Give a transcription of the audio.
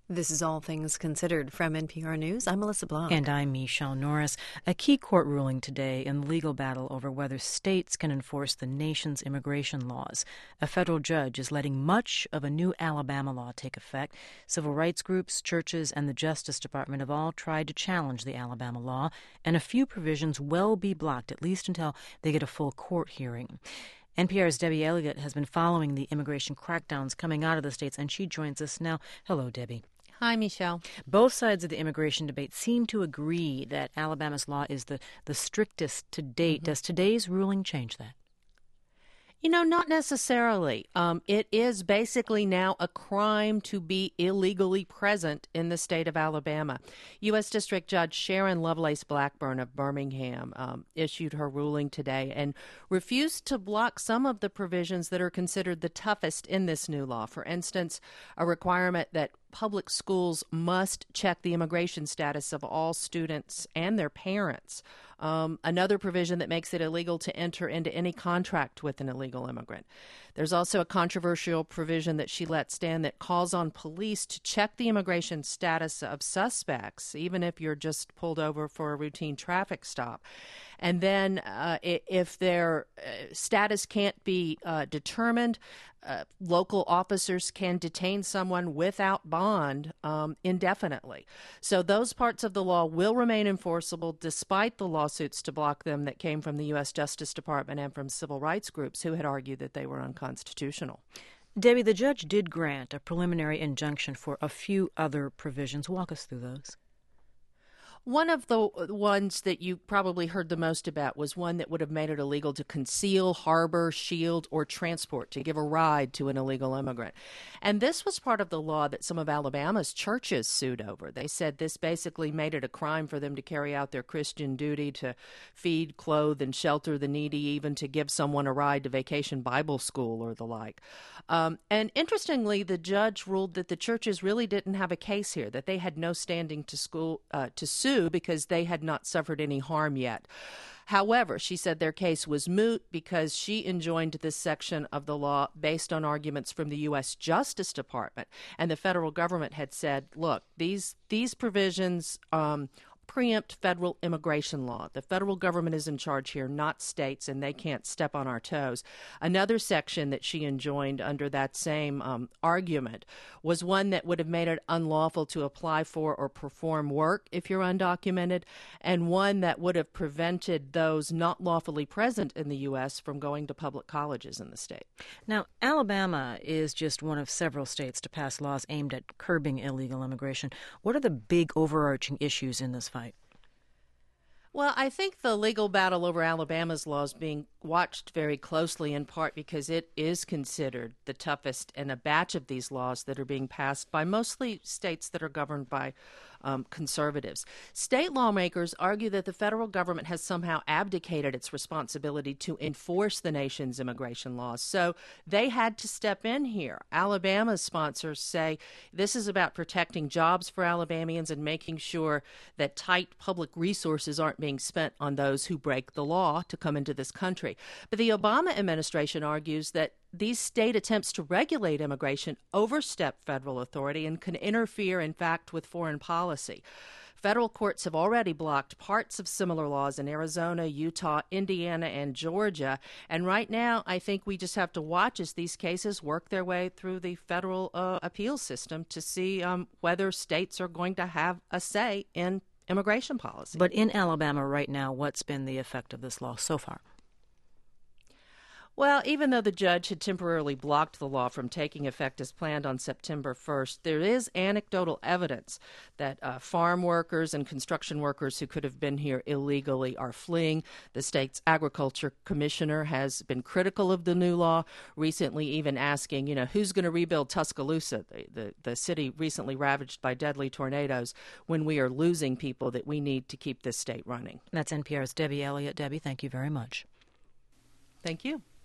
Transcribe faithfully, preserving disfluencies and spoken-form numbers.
This is All Things Considered from N P R News. I'm Melissa Blanc. And I'm Michelle Norris. A key court ruling today in the legal battle over whether states can enforce the nation's immigration laws. A federal judge is letting much of a new Alabama law take effect. Civil rights groups, churches, and the Justice Department have all tried to challenge the Alabama law, and a few provisions will be blocked, at least until they get a full court hearing. N P R's Debbie Elliott has been following the immigration crackdowns coming out of the states, and she joins us now. Hello, Debbie. Hi, Michelle. Both sides of the immigration debate seem to agree that Alabama's law is the, the strictest to date. Mm-hmm. Does today's ruling change that? You know, not necessarily. Um, it is basically now a crime to be illegally present in the state of Alabama. U S. District Judge Sharon Lovelace Blackburn of Birmingham um, issued her ruling today and refused to block some of the provisions that are considered the toughest in this new law. For instance, a requirement that public schools must check the immigration status of all students and their parents. Um, another provision that makes it illegal to enter into any contract with an illegal immigrant. There's also a controversial provision that she let stand that calls on police to check the immigration status of suspects, even if you're just pulled over for a routine traffic stop. And then uh, if their uh, status can't be uh, determined, uh, local officers can detain someone without bond um, indefinitely. So those parts of the law will remain enforceable despite the lawsuits to block them that came from the U S. Justice Department and from civil rights groups who had argued that they were unconstitutional. Debbie, the judge did grant a preliminary injunction for a few other provisions. Walk us through those. One of the ones that you probably heard the most about was one that would have made it illegal to conceal, harbor, shield, or transport, to give a ride to an illegal immigrant. And this was part of the law that some of Alabama's churches sued over. They said this basically made it a crime for them to carry out their Christian duty to feed, clothe, and shelter the needy, even to give someone a ride to Vacation Bible School or the like. Um, and interestingly, the judge ruled that the churches really didn't have a case here, that they had no standing to school uh, to sue because they had not suffered any harm yet. However, she said their case was moot because she enjoined this section of the law based on arguments from the U S. Justice Department. And the federal government had said, look, these these provisions um, preempt federal immigration law. The federal government is in charge here, not states, and they can't step on our toes. Another section that she enjoined under that same um, argument was one that would have made it unlawful to apply for or perform work if you're undocumented, and one that would have prevented those not lawfully present in the U S from going to public colleges in the state. Now, Alabama is just one of several states to pass laws aimed at curbing illegal immigration. What are the big overarching issues in this fight? Well, I think the legal battle over Alabama's law is being watched very closely, in part because it is considered the toughest in a batch of these laws that are being passed by mostly states that are governed by um, conservatives. State lawmakers argue that the federal government has somehow abdicated its responsibility to enforce the nation's immigration laws, so they had to step in here. Alabama's sponsors say this is about protecting jobs for Alabamians and making sure that tight public resources aren't being spent on those who break the law to come into this country. But the Obama administration argues that these state attempts to regulate immigration overstep federal authority and can interfere, in fact, with foreign policy. Federal courts have already blocked parts of similar laws in Arizona, Utah, Indiana, and Georgia. And right now, I think we just have to watch as these cases work their way through the federal uh, appeals system to see um, whether states are going to have a say in immigration policy. But in Alabama right now, what's been the effect of this law so far? Well, even though the judge had temporarily blocked the law from taking effect as planned on September first, there is anecdotal evidence that uh, farm workers and construction workers who could have been here illegally are fleeing. The state's agriculture commissioner has been critical of the new law, recently even asking, you know, who's going to rebuild Tuscaloosa, the, the, the city recently ravaged by deadly tornadoes, when we are losing people that we need to keep this state running. That's N P R's Debbie Elliott. Debbie, thank you very much. Thank you.